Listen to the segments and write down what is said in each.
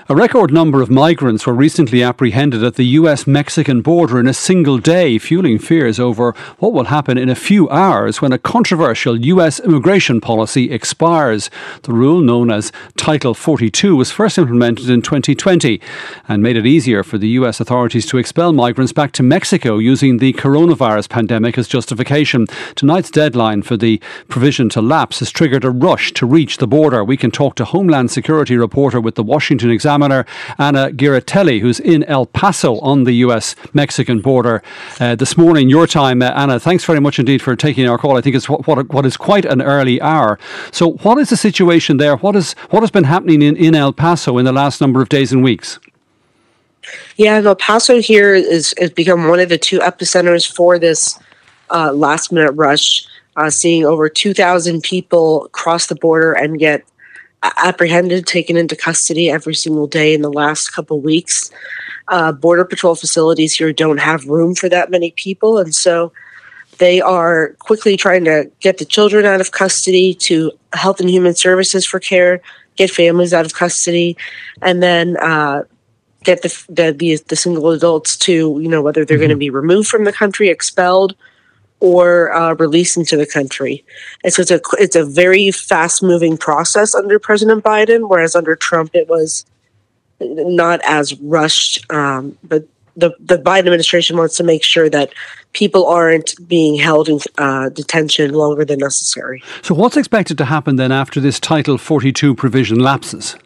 A record number of migrants were recently apprehended at the US-Mexican border in a single day, fueling fears over what will happen in a few hours when a controversial US immigration policy expires. The rule, known as Title 42, was first implemented in 2020 and made it easier for the US authorities to expel migrants back to Mexico using the coronavirus pandemic as justification. Tonight's deadline for the provision to lapse has triggered a rush to reach the border. We can talk to Homeland Security reporter with the Washington Examiner, Anna Giratelli, who's in El Paso on the US-Mexican border this morning, your time. Anna, thanks very much indeed for taking our call. I think it's what is quite an early hour. So what is the situation there? What has been happening in El Paso in the last number of days and weeks? Yeah, El Paso here has become one of the two epicenters for this last-minute rush, seeing over 2,000 people cross the border and get apprehended, taken into custody every single day in the last couple weeks. Border Patrol facilities here don't have room for that many people, and so they are quickly trying to get the children out of custody, to Health and Human Services for care, get families out of custody, and then get the single adults to, whether they're going to be removed from the country, expelled, or released into the country. And so it's a very fast-moving process under President Biden, whereas under Trump it was not as rushed. But the Biden administration wants to make sure that people aren't being held in detention longer than necessary. So what's expected to happen then after this Title 42 provision lapses?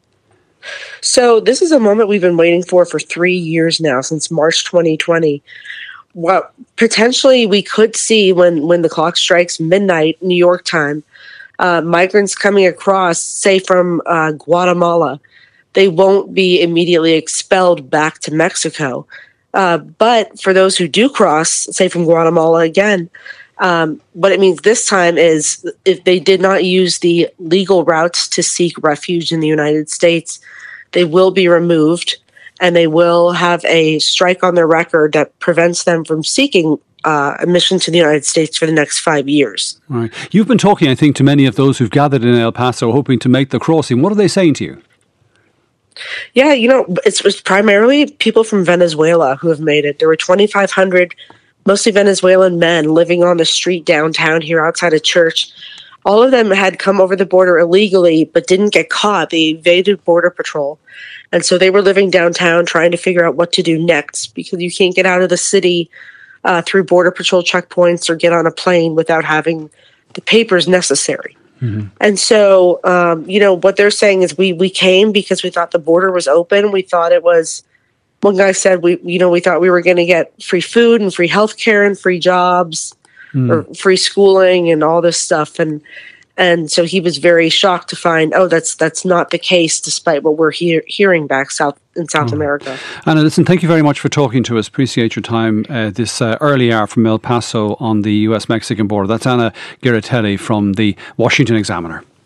So this is a moment we've been waiting for 3 years now, since March 2020. What potentially we could see when the clock strikes midnight New York time, migrants coming across, say from Guatemala, they won't be immediately expelled back to Mexico. But for those who do cross, say from Guatemala again, what it means this time is if they did not use the legal routes to seek refuge in the United States, they will be removed, and they will have a strike on their record that prevents them from seeking admission to the United States for the next 5 years. Right. You've been talking, I think, to many of those who've gathered in El Paso hoping to make the crossing. What are they saying to you? Yeah, it's primarily people from Venezuela who have made it. There were 2,500, mostly Venezuelan men living on the street downtown here outside a church. All of them had come over the border illegally but didn't get caught. They evaded Border Patrol. And so they were living downtown trying to figure out what to do next, because you can't get out of the city through Border Patrol checkpoints or get on a plane without having the papers necessary. Mm-hmm. And so, what they're saying is we came because we thought the border was open. We thought it was, one guy said, we thought we were going to get free food and free healthcare and free jobs or free schooling and all this stuff. And so he was very shocked to find, that's not the case, despite what we're hearing back in South America. Anna, listen, thank you very much for talking to us. Appreciate your time this early hour from El Paso on the US-Mexican border. That's Anna Giratelli from the Washington Examiner.